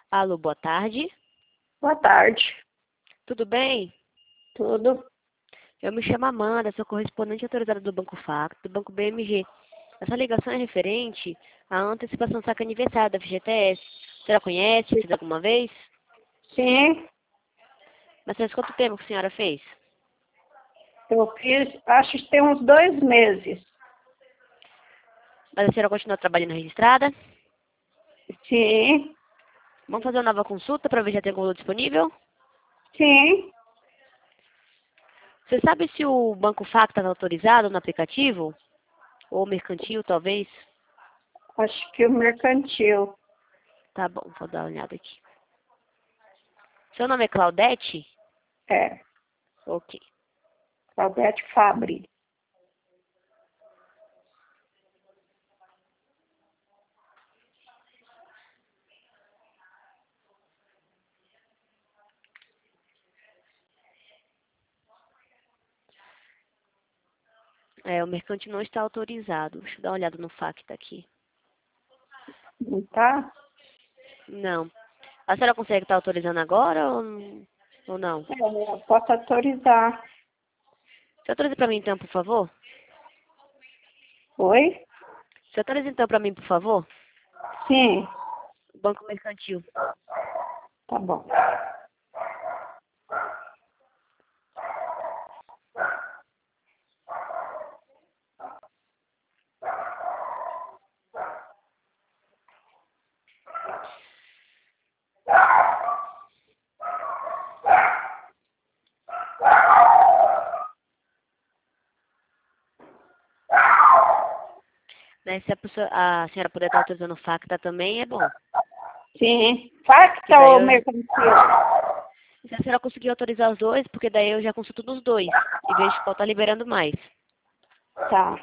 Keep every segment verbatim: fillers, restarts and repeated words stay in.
Alô, boa tarde. Boa tarde. Tudo bem? Tudo? Eu me chamo Amanda, sou correspondente autorizada do Banco Facto, do Banco B M G. Essa ligação é referente à antecipação do saque aniversário da F G T S. A senhora conhece? Fez alguma vez? Sim, Mas faz quanto tempo que a senhora fez? eu fiz, acho que tem uns dois meses. Mas a senhora continua trabalhando registrada? Sim, Vamos fazer uma nova consulta para ver se já tem algum valor disponível? sim, Você sabe se o Banco Facto está autorizado no aplicativo? Ou mercantil, talvez? acho que o mercantil. Tá bom, vou dar uma olhada aqui. Seu nome é Claudete? É, Ok. Claudete Fabri. É, o mercantil não está autorizado. Deixa eu dar uma olhada no Facta aqui. Não tá? Não. A senhora consegue estar autorizando agora ou, ou não? É, eu posso autorizar. Você autoriza para mim então, por favor? Oi? Você autoriza então para mim, por favor? Sim, Banco Mercantil. tá bom. Né? Se a, pessoa, a senhora puder estar autorizando o Facta também, é bom. Sim, Que facta daí ou eu, mercantil? se a senhora conseguir autorizar os dois, porque daí eu já consulto nos dois. E vejo qual tá liberando mais. Tá.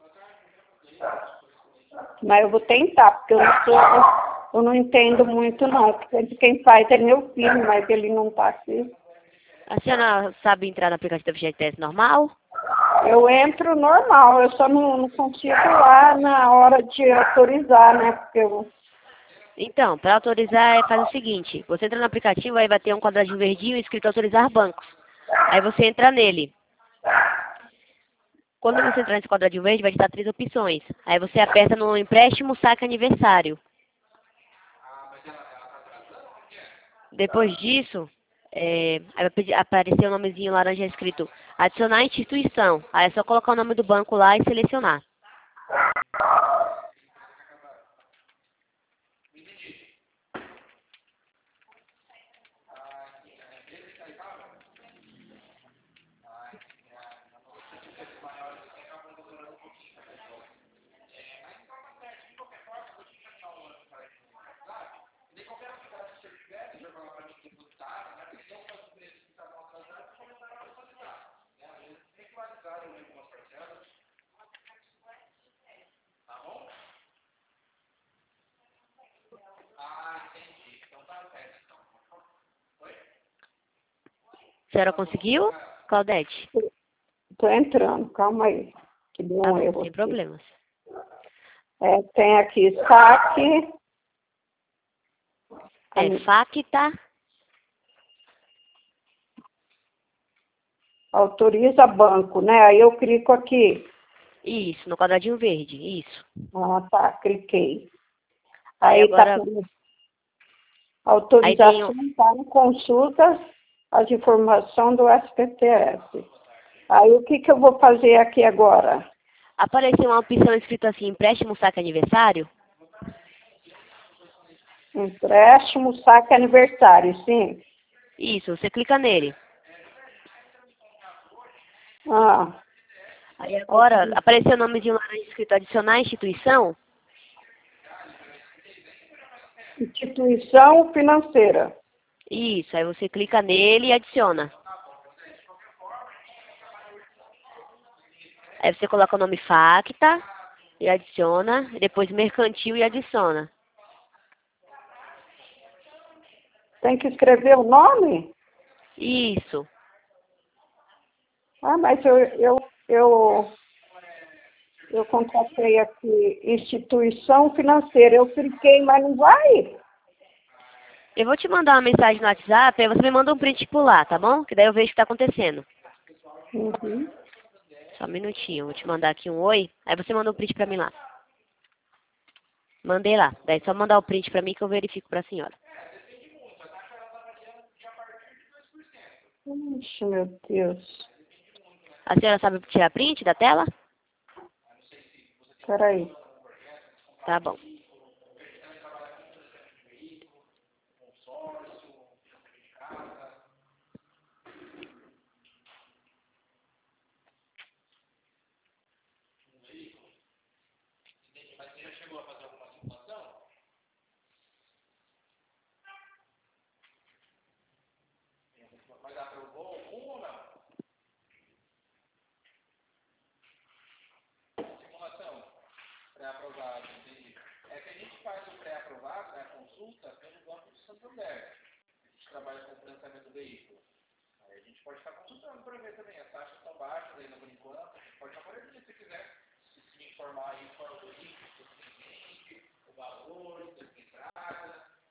Mas eu vou tentar, porque eu não sou, eu não entendo muito não. Porque quem faz é meu filho, mas ele não tá aqui. A senhora sabe entrar no aplicativo da F G T S normal? Eu entro normal, eu só não, não consigo lá na hora de autorizar, né? Porque eu, Então, para autorizar, é faz o seguinte. Você entra no aplicativo, aí vai ter um quadradinho verdinho escrito autorizar bancos. Aí você entra nele. Quando você entrar nesse quadradinho verde, vai te dar três opções. Aí você aperta no empréstimo, saque aniversário. Depois disso, é, aí vai pedir- aparecer o nomezinho laranja escrito adicionar instituição. Aí é só colocar o nome do banco lá e selecionar. A senhora conseguiu, Claudete? tô entrando, calma aí, que deu Tá um bom, erro sem aqui. problemas. É, tem aqui saque, É an- Facta, autoriza banco, né? Aí eu clico aqui. isso, no quadradinho verde, isso. Ah, tá, cliquei. Aí Aí tá agora, com aí tem, autorização para consulta as informações do S P T S. Aí o que que eu vou fazer aqui agora? apareceu uma opção escrita assim, empréstimo, saque aniversário. Empréstimo, saque aniversário, sim. Isso, você clica nele. Ah, Aí agora, apareceu o nomezinho laranja escrito adicionar instituição. instituição financeira. Isso, aí você clica nele e adiciona. Aí você coloca o nome Facta e adiciona, e depois mercantil e adiciona. Tem que escrever o nome? Isso. Ah, mas eu, eu, eu, eu contratei aqui instituição financeira. Eu cliquei, mas não vai. Eu vou te mandar uma mensagem no WhatsApp, aí você me manda um print por lá, tá bom? Que daí eu vejo o que tá acontecendo. Uhum. Só um minutinho, vou te mandar aqui um oi, aí você manda um print pra mim lá. Mandei lá, daí é só mandar o print pra mim que eu verifico pra senhora. Ixi, meu Deus. A senhora sabe tirar print da tela? Peraí. Tá bom. Pré-aprovado. É que a gente faz o pré-aprovado, né, a consulta, pelo Banco do Santander. A gente trabalha com o financiamento do veículo. Aí a gente pode estar consultando para ver também. As taxas estão baixas ainda por enquanto. A gente pode estar aparelhando se quiser. Se, se me informar aí qual é o veículo, o valor, a entrada.